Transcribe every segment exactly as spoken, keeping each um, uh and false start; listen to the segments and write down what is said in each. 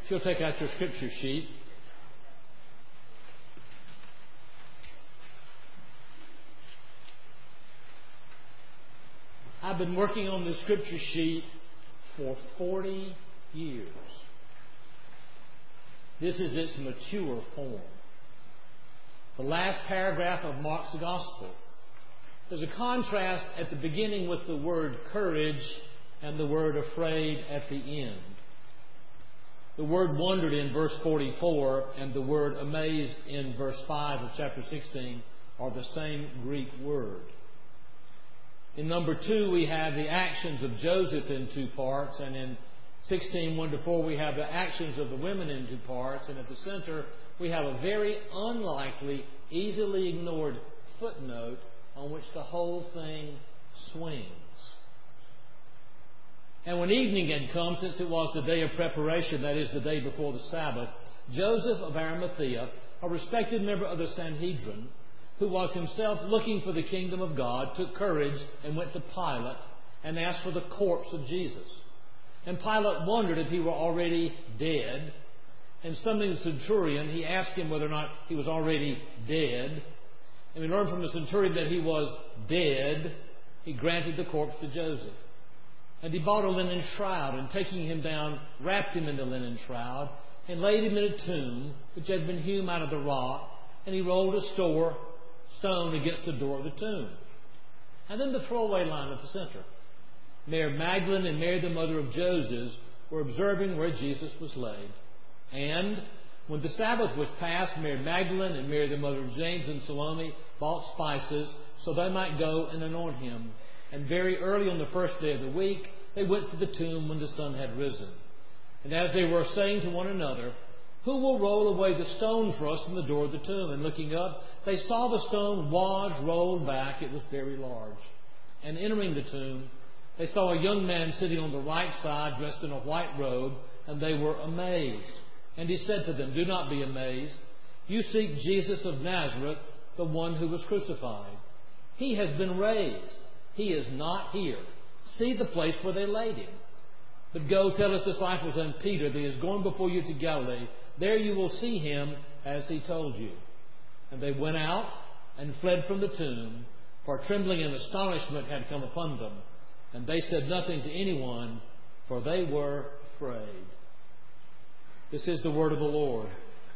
If you'll take out your scripture sheet. I've been working on this scripture sheet for forty years. This is its mature form. The last paragraph of Mark's Gospel. There's a contrast at the beginning with the word courage and the word afraid at the end. The word wondered in verse forty-four and the word amazed in verse five of chapter sixteen are the same Greek word. In number two, we have the actions of Joseph in two parts, and in sixteen, one to four, we have the actions of the women in two parts, and at the center, we have a very unlikely, easily ignored footnote on which the whole thing swings. And when evening had come, since it was the day of preparation, that is, the day before the Sabbath, Joseph of Arimathea, a respected member of the Sanhedrin, who was himself looking for the kingdom of God, took courage and went to Pilate and asked for the corpse of Jesus. And Pilate wondered if he were already dead. And summoning the centurion, he asked him whether or not he was already dead. And we learned from the centurion that he was dead. He granted the corpse to Joseph. And he bought a linen shroud, and taking him down, wrapped him in the linen shroud, and laid him in a tomb which had been hewn out of the rock. And he rolled a store, stone against the door of the tomb. And then the throwaway line at the center. Mary Magdalene and Mary, the mother of Joseph, were observing where Jesus was laid. And when the Sabbath was past, Mary Magdalene and Mary, the mother of James and Salome, bought spices so they might go and anoint him. And very early on the first day of the week, they went to the tomb when the sun had risen. And as they were saying to one another, "Who will roll away the stone for us from the door of the tomb?" And looking up, they saw the stone was rolled back. It was very large. And entering the tomb, they saw a young man sitting on the right side, dressed in a white robe, and they were amazed. And he said to them, "Do not be amazed. You seek Jesus of Nazareth, the one who was crucified. He has been raised. He is not here. See the place where they laid him. But go tell his disciples and Peter that he is going before you to Galilee. There you will see him as he told you." And they went out and fled from the tomb, for trembling and astonishment had come upon them. And they said nothing to anyone, for they were afraid. This is the word of the Lord.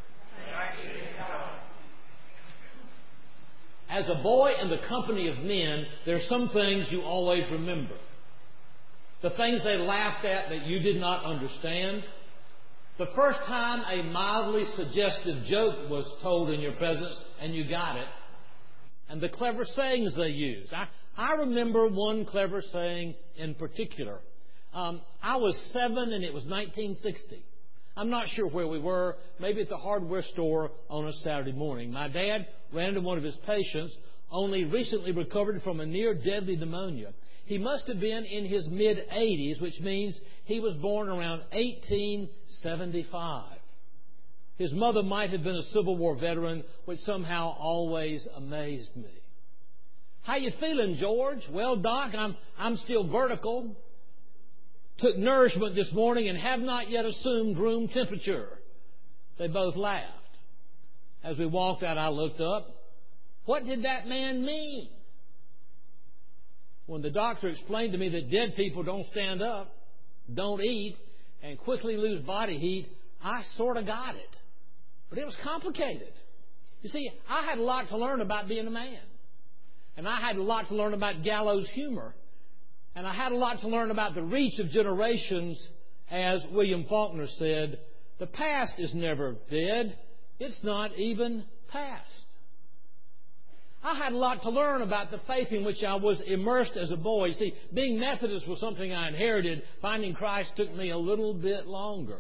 As a boy in the company of men, there are some things you always remember. The things they laughed at that you did not understand. The first time a mildly suggestive joke was told in your presence and you got it. And the clever sayings they used. I, I remember one clever saying in particular. Um, I was seven and it was nineteen sixty. I'm not sure where we were, maybe at the hardware store on a Saturday morning. My dad ran into one of his patients, only recently recovered from a near-deadly pneumonia. He must have been in his mid-eighties, which means he was born around eighteen seventy-five. His mother might have been a Civil War veteran, which somehow always amazed me. "How you feeling, George?" "Well, Doc, I'm, I'm still vertical. Took nourishment this morning and have not yet assumed room temperature." They both laughed. As we walked out, I looked up. What did that man mean? When the doctor explained to me that dead people don't stand up, don't eat, and quickly lose body heat, I sort of got it. But it was complicated. You see, I had a lot to learn about being a man. And I had a lot to learn about gallows humor. And I had a lot to learn about the reach of generations. As William Faulkner said, the past is never dead. It's not even past. I had a lot to learn about the faith in which I was immersed as a boy. You see, being Methodist was something I inherited. Finding Christ took me a little bit longer.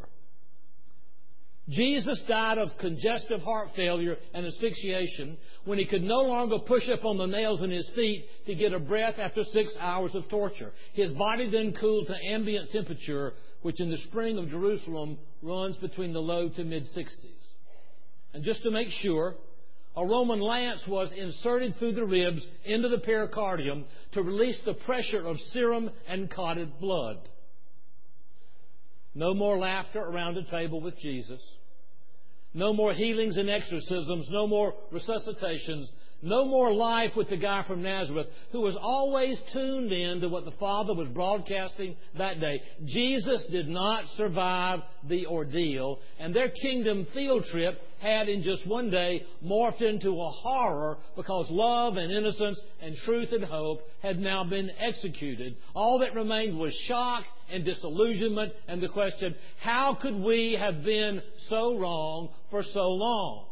Jesus died of congestive heart failure and asphyxiation when he could no longer push up on the nails in his feet to get a breath after six hours of torture. His body then cooled to ambient temperature, which in the spring of Jerusalem runs between the low to mid-sixties. And just to make sure, a Roman lance was inserted through the ribs into the pericardium to release the pressure of serum and clotted blood. No more laughter around a table with Jesus. No more healings and exorcisms. No more resuscitations. No more life with the guy from Nazareth who was always tuned in to what the Father was broadcasting that day. Jesus did not survive the ordeal, and their kingdom field trip had in just one day morphed into a horror because love and innocence and truth and hope had now been executed. All that remained was shock and disillusionment and the question, how could we have been so wrong for so long?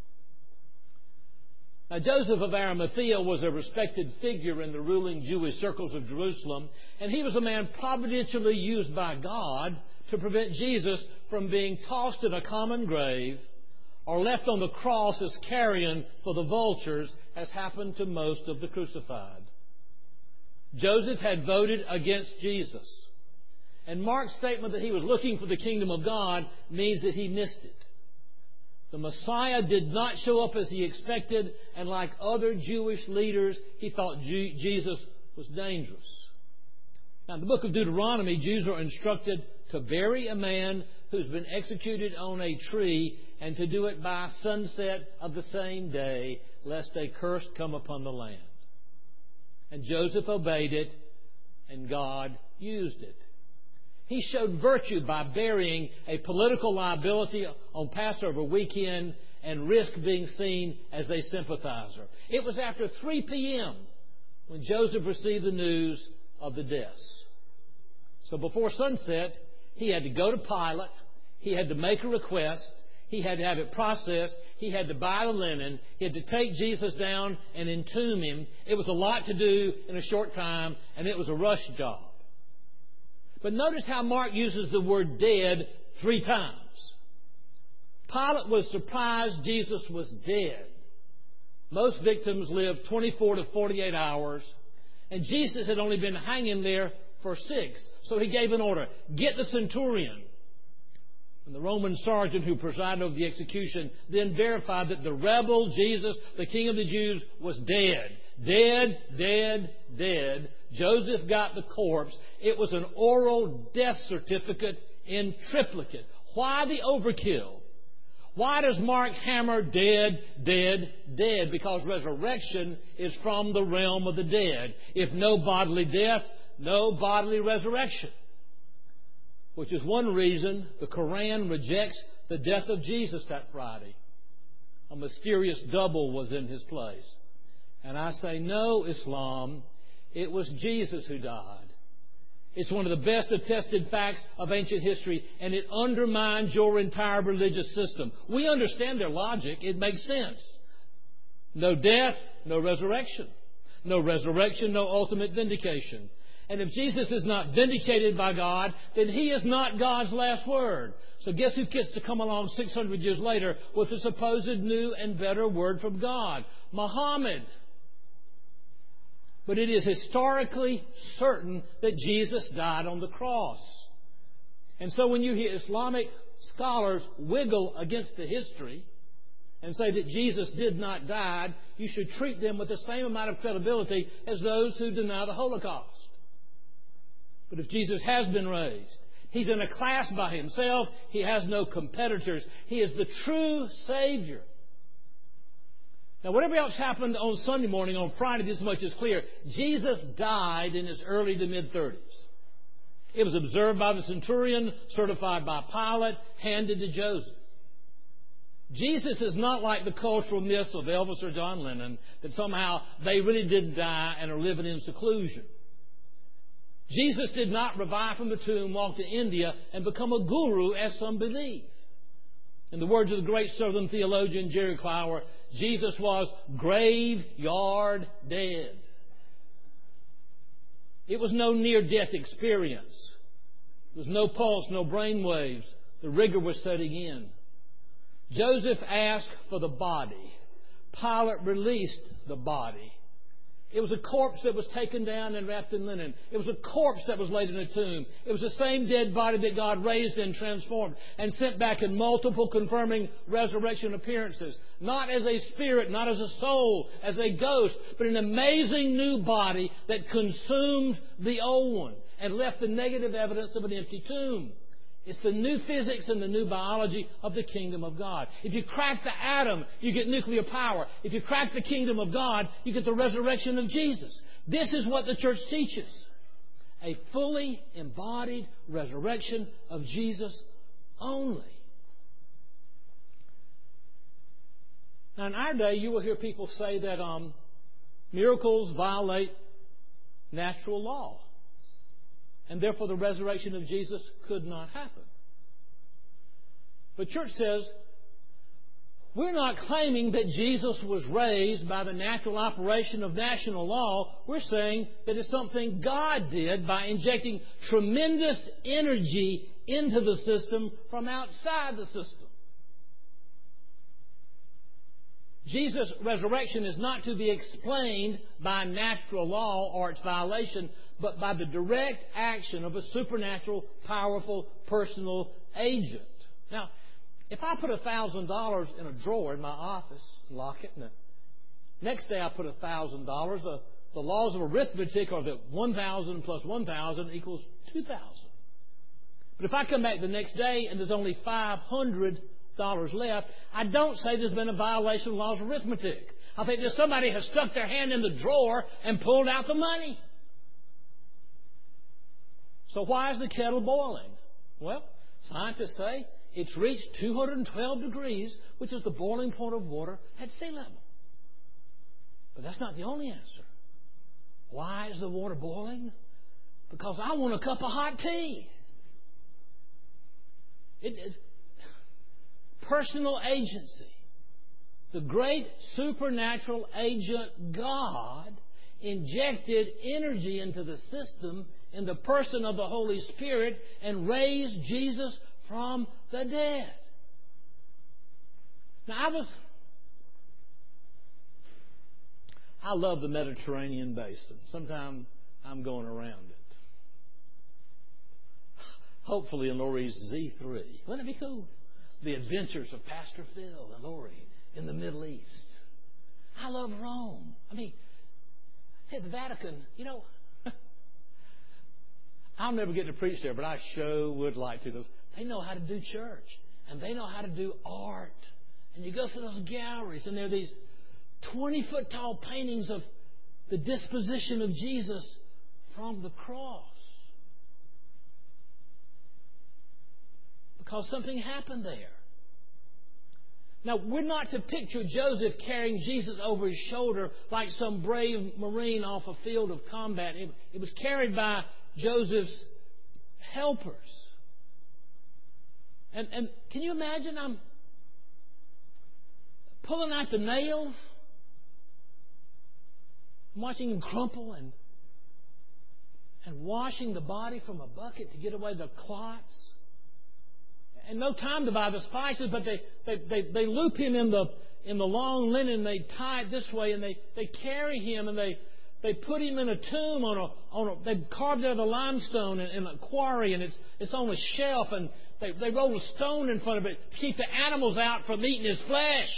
Now, Joseph of Arimathea was a respected figure in the ruling Jewish circles of Jerusalem, and he was a man providentially used by God to prevent Jesus from being tossed in a common grave or left on the cross as carrion for the vultures, as happened to most of the crucified. Joseph had voted against Jesus, and Mark's statement that he was looking for the kingdom of God means that he missed it. The Messiah did not show up as he expected, and like other Jewish leaders, he thought G- Jesus was dangerous. Now, in the book of Deuteronomy, Jews are instructed to bury a man who's been executed on a tree and to do it by sunset of the same day, lest a curse come upon the land. And Joseph obeyed it, and God used it. He showed virtue by burying a political liability on Passover weekend and risk being seen as a sympathizer. It was after three p.m. when Joseph received the news of the deaths. So before sunset, he had to go to Pilate. He had to make a request. He had to have it processed. He had to buy the linen. He had to take Jesus down and entomb him. It was a lot to do in a short time, and it was a rush job. But notice how Mark uses the word dead three times. Pilate was surprised Jesus was dead. Most victims lived twenty-four to forty-eight hours, and Jesus had only been hanging there for six. So he gave an order, get the centurion. And the Roman sergeant who presided over the execution then verified that the rebel Jesus, the King of the Jews, was dead. Dead, dead, dead. Joseph got the corpse. It was an oral death certificate in triplicate. Why the overkill? Why does Mark hammer dead, dead, dead? Because resurrection is from the realm of the dead. If no bodily death, no bodily resurrection. Which is one reason the Quran rejects the death of Jesus that Friday. A mysterious double was in his place. And I say, no, Islam, it was Jesus who died. It's one of the best attested facts of ancient history, and it undermines your entire religious system. We understand their logic. It makes sense. No death, no resurrection. No resurrection, no ultimate vindication. And if Jesus is not vindicated by God, then He is not God's last word. So guess who gets to come along six hundred years later with a supposed new and better word from God? Muhammad. But it is historically certain that Jesus died on the cross. And so when you hear Islamic scholars wiggle against the history and say that Jesus did not die, you should treat them with the same amount of credibility as those who deny the Holocaust. But if Jesus has been raised, He's in a class by Himself. He has no competitors. He is the true Savior. Now, whatever else happened on Sunday morning, on Friday, this much is clear. Jesus died in His early to mid-thirties. It was observed by the centurion, certified by Pilate, handed to Joseph. Jesus is not like the cultural myths of Elvis or John Lennon, that somehow they really didn't die and are living in seclusion. Jesus did not revive from the tomb, walk to India, and become a guru, as some believe. In the words of the great Southern theologian Jerry Clower, Jesus was graveyard dead. It was no near-death experience. There was no pulse, no brain waves. The rigor was setting in. Joseph asked for the body. Pilate released the body. It was a corpse that was taken down and wrapped in linen. It was a corpse that was laid in a tomb. It was the same dead body that God raised and transformed and sent back in multiple confirming resurrection appearances. Not as a spirit, not as a soul, as a ghost, but an amazing new body that consumed the old one and left the negative evidence of an empty tomb. It's the new physics and the new biology of the kingdom of God. If you crack the atom, you get nuclear power. If you crack the kingdom of God, you get the resurrection of Jesus. This is what the church teaches. A fully embodied resurrection of Jesus only. Now, in our day, you will hear people say that um, miracles violate natural law. And therefore, the resurrection of Jesus could not happen. But church says, we're not claiming that Jesus was raised by the natural operation of national law. We're saying that it's something God did by injecting tremendous energy into the system from outside the system. Jesus' resurrection is not to be explained by natural law or its violation, but by the direct action of a supernatural, powerful, personal agent. Now, if I put one thousand dollars in a drawer in my office, lock it, and the next day I put one thousand dollars, the, the laws of arithmetic are that one thousand plus one thousand equals two thousand. But if I come back the next day and there's only five hundred dollars left, I don't say there's been a violation of laws of arithmetic. I think that somebody has stuck their hand in the drawer and pulled out the money. So why is the kettle boiling? Well, scientists say it's reached two hundred twelve degrees, which is the boiling point of water at sea level. But that's not the only answer. Why is the water boiling? Because I want a cup of hot tea. It, it, personal agency. The great supernatural agent God injected energy into the system in the person of the Holy Spirit and raised Jesus from the dead. Now, I was... I love the Mediterranean basin. Sometimes I'm going around it. Hopefully in Lori's Z three. Wouldn't it be cool? The adventures of Pastor Phil and Lori in the Middle East. I love Rome. I mean, hey, the Vatican, you know... I'll never get to preach there, but I sure would like to. Because they know how to do church. And they know how to do art. And you go through those galleries, and there are these twenty-foot tall paintings of the disposition of Jesus from the cross. Because something happened there. Now, we're not to picture Joseph carrying Jesus over his shoulder like some brave Marine off a field of combat. It, it was carried by Joseph's helpers. And, and can you imagine? I'm pulling out the nails, watching him crumple, and and washing the body from a bucket to get away the clots. And no time to buy the spices, but they, they, they, they loop him in the in the long linen, they tie it this way, and they, they carry him, and they They put him in a tomb on a on a. They carved out a limestone in, in a quarry, and it's it's on a shelf, and they they roll a stone in front of it to keep the animals out from eating his flesh,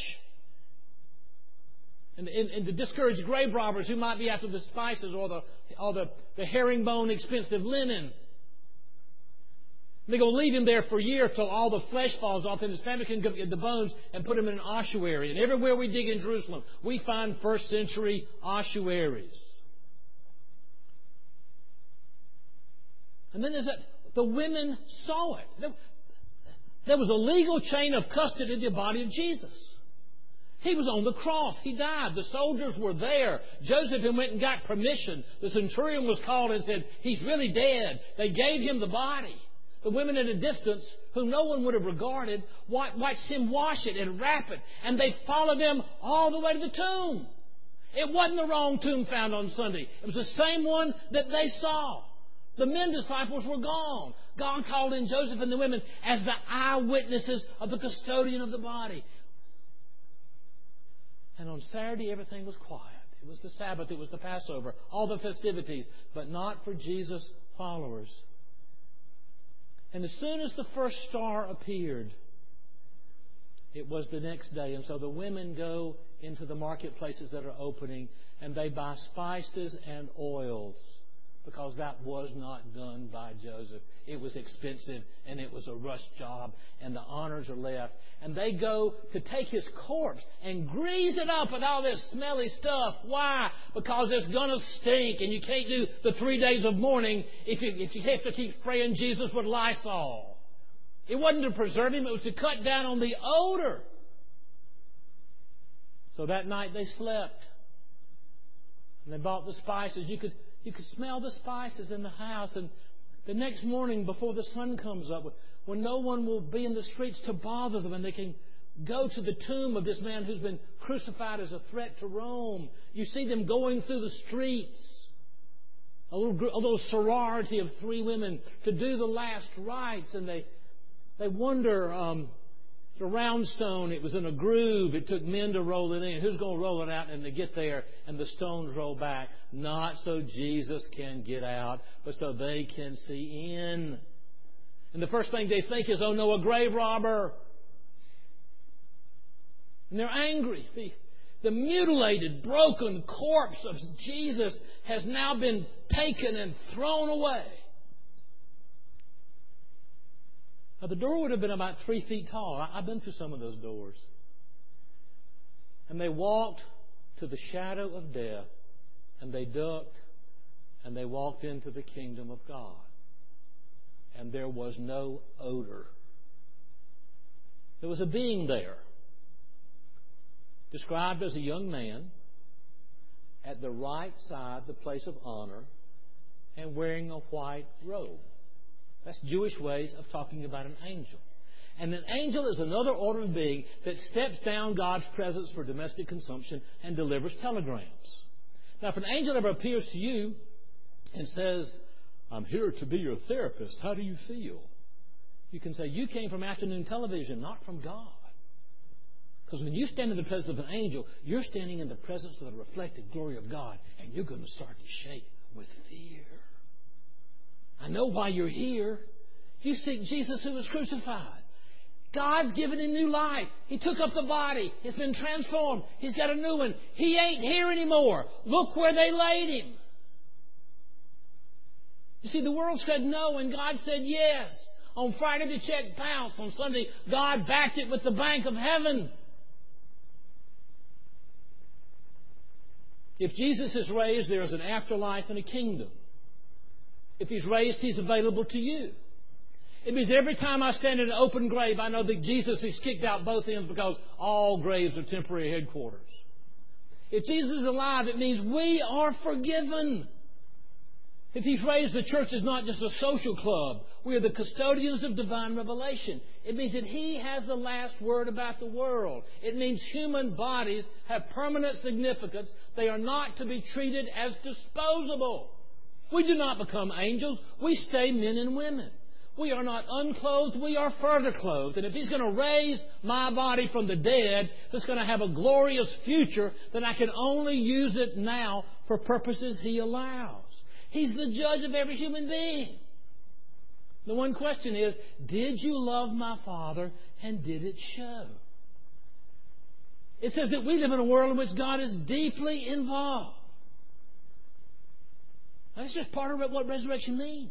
and, and, and to discourage grave robbers who might be after the spices or the or the, the herringbone expensive linen. They're going to leave him there for a year till all the flesh falls off, and his family can get the bones and put him in an ossuary. And everywhere we dig in Jerusalem, we find first century ossuaries. And then there's that, the women saw it. There, there was a legal chain of custody of the body of Jesus. He was on the cross. He died. The soldiers were there. Joseph went and got permission. The centurion was called and said, he's really dead. They gave him the body. The women at a distance, whom no one would have regarded, watched him wash it and wrap it. And they followed him all the way to the tomb. It wasn't the wrong tomb found on Sunday. It was the same one that they saw. The men disciples were gone. God called in Joseph and the women as the eyewitnesses of the custodian of the body. And on Saturday, everything was quiet. It was the Sabbath. It was the Passover. All the festivities. But not for Jesus' followers. And as soon as the first star appeared, it was the next day. And so the women go into the marketplaces that are opening, and they buy spices and oils because that was not done by Joseph. It was expensive, and it was a rush job, and the honors are left. And they go to take his corpse and grease it up with all this smelly stuff. Why? Because it's going to stink, and you can't do the three days of mourning if you, if you have to keep spraying Jesus with Lysol. It wasn't to preserve him, it was to cut down on the odor. So that night they slept. And they bought the spices. You could, you could smell the spices in the house. And the next morning before the sun comes up, when no one will be in the streets to bother them, and they can go to the tomb of this man who's been crucified as a threat to Rome, you see them going through the streets. A little, a little sorority of three women to do the last rites. And they, they wonder... Um, It's a round stone. It was in a groove. It took men to roll it in. Who's going to roll it out? And they get there, and the stones roll back. Not so Jesus can get out, but so they can see in. And the first thing they think is, oh no, a grave robber. And they're angry. The, the mutilated, broken corpse of Jesus has now been taken and thrown away. Now, the door would have been about three feet tall. I've been through some of those doors. And they walked to the shadow of death, and they ducked, and they walked into the kingdom of God. And there was no odor. There was a being there, described as a young man, at the right side, the place of honor, and wearing a white robe. That's Jewish ways of talking about an angel. And an angel is another order of being that steps down God's presence for domestic consumption and delivers telegrams. Now, if an angel ever appears to you and says, I'm here to be your therapist, how do you feel? You can say, you came from afternoon television, not from God. Because when you stand in the presence of an angel, you're standing in the presence of the reflected glory of God, and you're going to start to shake with fear. I know why you're here. You seek Jesus who was crucified. God's given him new life. He took up the body. It's been transformed. He's got a new one. He ain't here anymore. Look where they laid him. You see, the world said no, and God said yes. On Friday, the check bounced. On Sunday, God backed it with the bank of heaven. If Jesus is raised, there is an afterlife and a kingdom. If he's raised, he's available to you. It means every time I stand in an open grave, I know that Jesus has kicked out both ends, because all graves are temporary headquarters. If Jesus is alive, it means we are forgiven. If he's raised, the church is not just a social club. We are the custodians of divine revelation. It means that he has the last word about the world. It means human bodies have permanent significance. They are not to be treated as disposable. We do not become angels. We stay men and women. We are not unclothed. We are further clothed. And if he's going to raise my body from the dead, that's going to have a glorious future, then I can only use it now for purposes he allows. He's the judge of every human being. The one question is, did you love my Father, and did it show? It says that we live in a world in which God is deeply involved. That's just part of what resurrection means.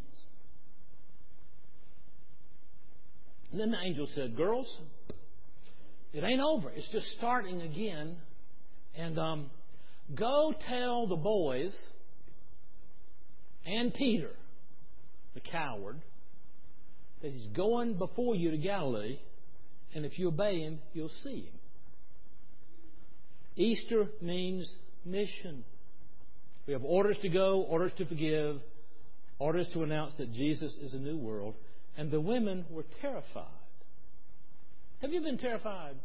And then the angel said, girls, it ain't over. It's just starting again. And um, go tell the boys and Peter, the coward, that he's going before you to Galilee, and if you obey him, you'll see him. Easter means mission. We have orders to go, orders to forgive, orders to announce that Jesus is a new world. And the women were terrified. Have you been terrified?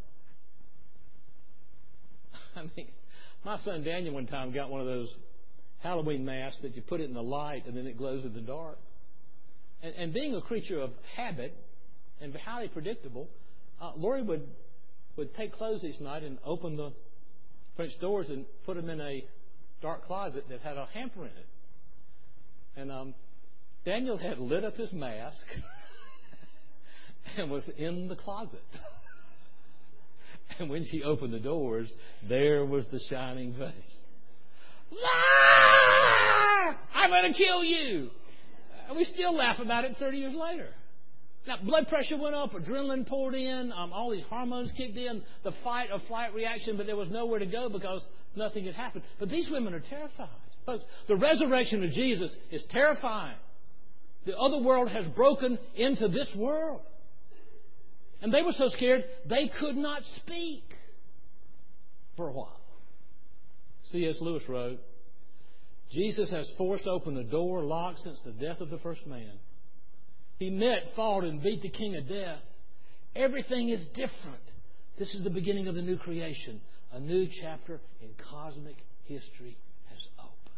I mean, my son Daniel one time got one of those Halloween masks that you put it in the light and then it glows in the dark. And, and being a creature of habit and highly predictable, uh, Lori would, would take clothes each night and open the French doors and put them in a dark closet that had a hamper in it. And um, Daniel had lit up his mask and was in the closet. And when she opened the doors, there was the shining face. Ah! I'm going to kill you. And we still laugh about it thirty years later. Now, blood pressure went up, adrenaline poured in, um, all these hormones kicked in, the fight or flight reaction, but there was nowhere to go because nothing had happened. But these women are terrified. Folks, the resurrection of Jesus is terrifying. The other world has broken into this world. And they were so scared they could not speak for a while. C S Lewis wrote, Jesus has forced open a door locked since the death of the first man. He met, fought, and beat the king of death. Everything is different. This is the beginning of the new creation. A new chapter in cosmic history has opened.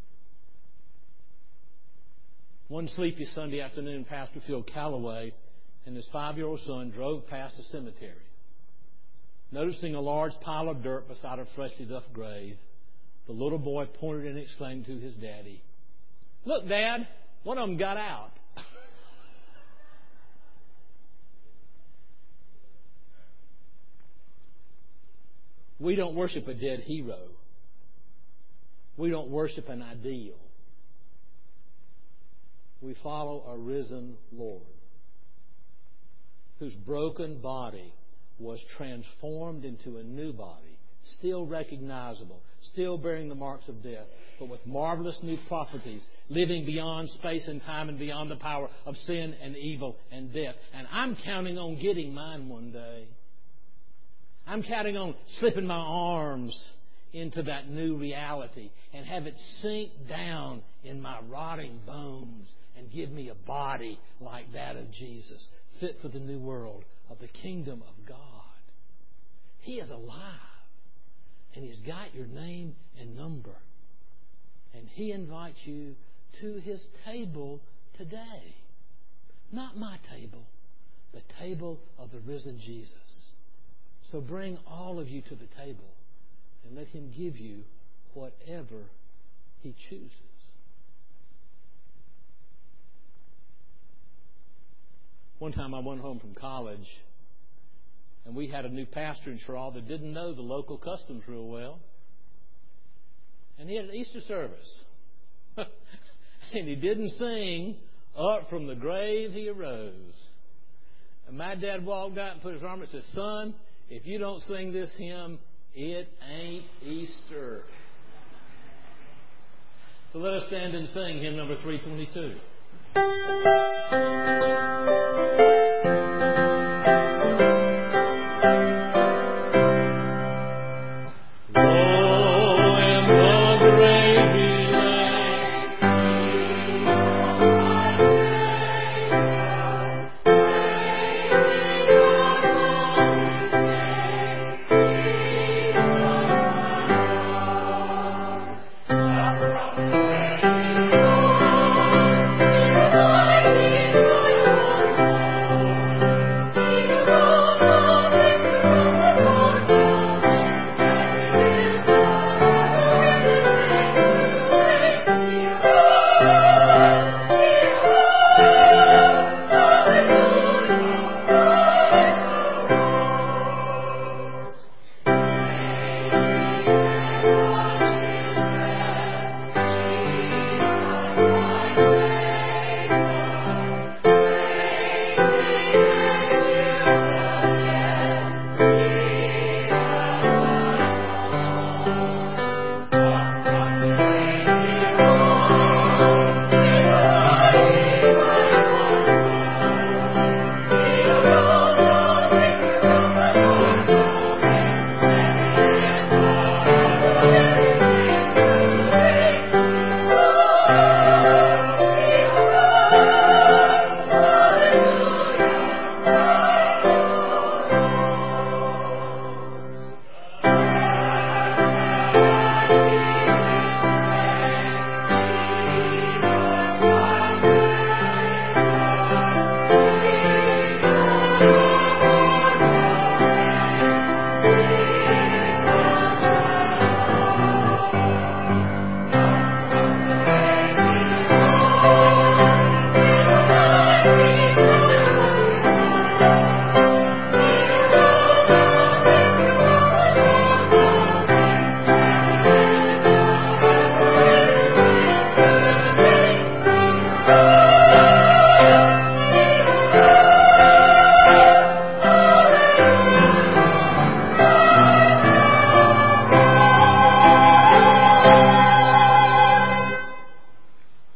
One sleepy Sunday afternoon, Pastor Phil Calloway and his five-year-old son drove past a cemetery. Noticing a large pile of dirt beside a freshly dug grave, the little boy pointed and exclaimed to his daddy, "Look, Dad, one of them got out." We don't worship a dead hero. We don't worship an ideal. We follow a risen Lord whose broken body was transformed into a new body, still recognizable, still bearing the marks of death, but with marvelous new properties, living beyond space and time and beyond the power of sin and evil and death. And I'm counting on getting mine one day. I'm counting on slipping my arms into that new reality and have it sink down in my rotting bones and give me a body like that of Jesus, fit for the new world of the kingdom of God. He is alive, and He's got your name and number. And He invites you to His table today. Not my table, the table of the risen Jesus. So bring all of you to the table and let Him give you whatever He chooses. One time I went home from college, and we had a new pastor in Sherall that didn't know the local customs real well. And he had an Easter service. And he didn't sing, "Up from the grave He arose." And my dad walked out and put his arm and said, "Son, if you don't sing this hymn, it ain't Easter." So let us stand and sing hymn number three twenty-two.